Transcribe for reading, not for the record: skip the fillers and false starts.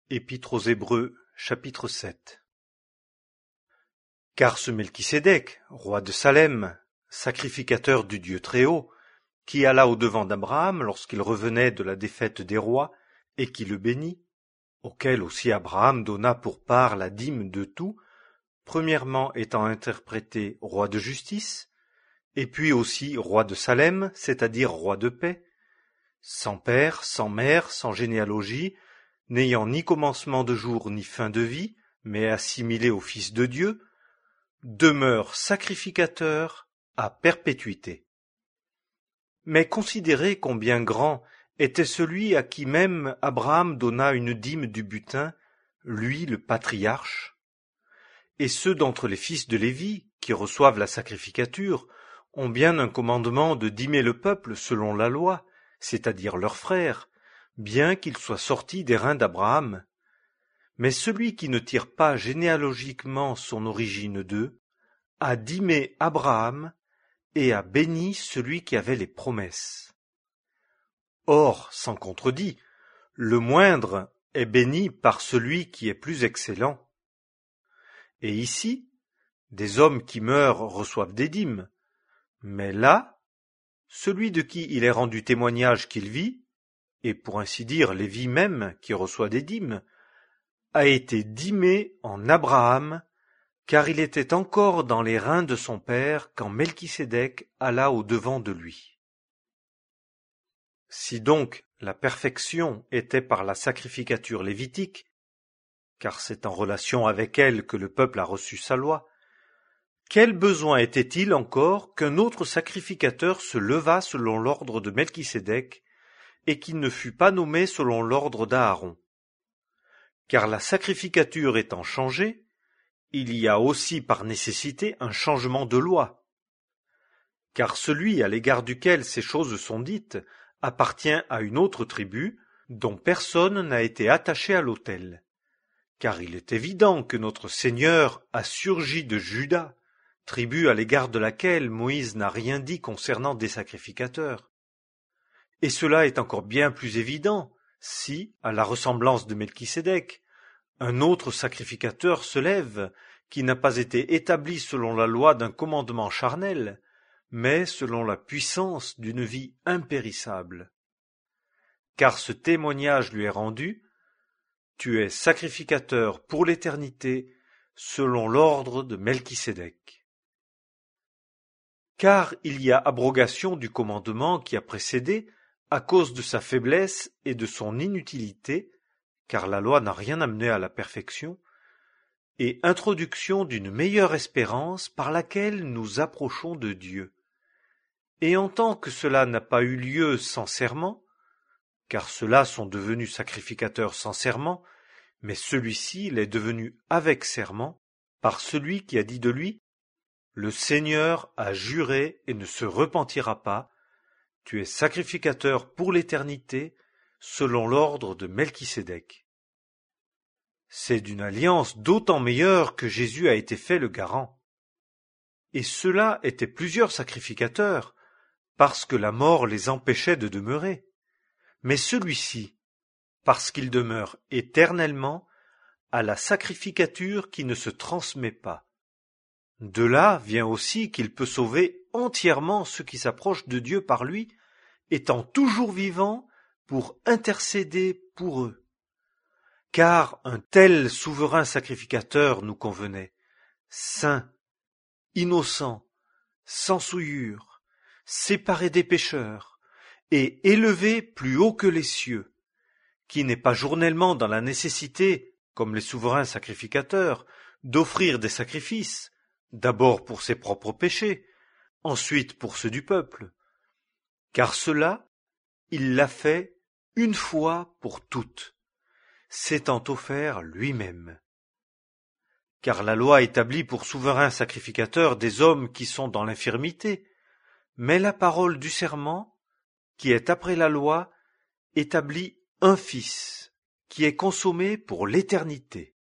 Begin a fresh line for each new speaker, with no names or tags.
Épître aux Hébreux, chapitre 7. Car ce Melchisédek, roi de Salem, sacrificateur du Dieu Très-Haut, qui alla au-devant d'Abraham lorsqu'il revenait de la défaite des rois, et qui le bénit, auquel aussi Abraham donna pour part la dîme de tout, premièrement étant interprété roi de justice, et puis aussi roi de Salem, c'est-à-dire roi de paix, sans père, sans mère, sans généalogie, n'ayant ni commencement de jour ni fin de vie, mais assimilé au Fils de Dieu, demeure sacrificateur à perpétuité. Mais considérez combien grand était celui à qui même Abraham donna une dîme du butin, lui le patriarche. Et ceux d'entre les fils de Lévi, qui reçoivent la sacrificature, ont bien un commandement de dîmer le peuple selon la loi, c'est-à-dire leurs frères, bien qu'ils soient sortis des reins d'Abraham. Mais celui qui ne tire pas généalogiquement son origine d'eux, a dîmé Abraham et a béni celui qui avait les promesses. Or, sans contredit, le moindre est béni par celui qui est plus excellent. Et ici, des hommes qui meurent reçoivent des dîmes, mais là, celui de qui il est rendu témoignage qu'il vit, et pour ainsi dire Lévi même qui reçoit des dîmes, a été dîmé en Abraham, car il était encore dans les reins de son père quand Melchisédek alla au-devant de lui. Si donc la perfection était par la sacrificature lévitique, car c'est en relation avec elle que le peuple a reçu sa loi, quel besoin était-il encore qu'un autre sacrificateur se levât selon l'ordre de Melchisédek, et qui ne fut pas nommé selon l'ordre d'Aaron? Car la sacrificature étant changée, il y a aussi par nécessité un changement de loi. Car celui à l'égard duquel ces choses sont dites appartient à une autre tribu, dont personne n'a été attaché à l'autel. Car il est évident que notre Seigneur a surgi de Juda, tribu à l'égard de laquelle Moïse n'a rien dit concernant des sacrificateurs. Et cela est encore bien plus évident si, à la ressemblance de Melchisédek, un autre sacrificateur se lève, qui n'a pas été établi selon la loi d'un commandement charnel, mais selon la puissance d'une vie impérissable. Car ce témoignage lui est rendu, tu es sacrificateur pour l'éternité, selon l'ordre de Melchisédek. Car il y a abrogation du commandement qui a précédé, à cause de sa faiblesse et de son inutilité, car la loi n'a rien amené à la perfection, et introduction d'une meilleure espérance par laquelle nous approchons de Dieu. Et en tant que cela n'a pas eu lieu sans serment, car ceux-là sont devenus sacrificateurs sans serment, mais celui-ci l'est devenu avec serment, par celui qui a dit de lui, « Le Seigneur a juré et ne se repentira pas, tu es sacrificateur pour l'éternité, selon l'ordre de Melchisédek. » C'est d'une alliance d'autant meilleure que Jésus a été fait le garant. Et ceux-là étaient plusieurs sacrificateurs, parce que la mort les empêchait de demeurer. Mais celui-ci, parce qu'il demeure éternellement, a la sacrificature qui ne se transmet pas. De là vient aussi qu'il peut sauver entièrement ceux qui s'approchent de Dieu par lui, étant toujours vivant pour intercéder pour eux. Car un tel souverain sacrificateur nous convenait, saint, innocent, sans souillure, séparé des pécheurs, et élevé plus haut que les cieux, qui n'est pas journellement dans la nécessité, comme les souverains sacrificateurs, d'offrir des sacrifices, d'abord pour ses propres péchés, ensuite pour ceux du peuple, car cela, il l'a fait une fois pour toutes, s'étant offert lui-même. Car la loi établit pour souverains sacrificateurs des hommes qui sont dans l'infirmité, mais la parole du serment, qui est après la loi, établit un Fils, qui est consommé pour l'éternité.